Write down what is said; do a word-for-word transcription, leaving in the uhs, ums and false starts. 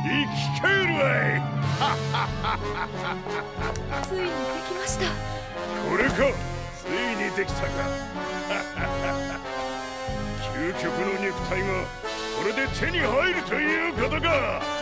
き返るわい。 ついにできました。 これか、ついにできたか。究極の肉体がこれで手に入るということか。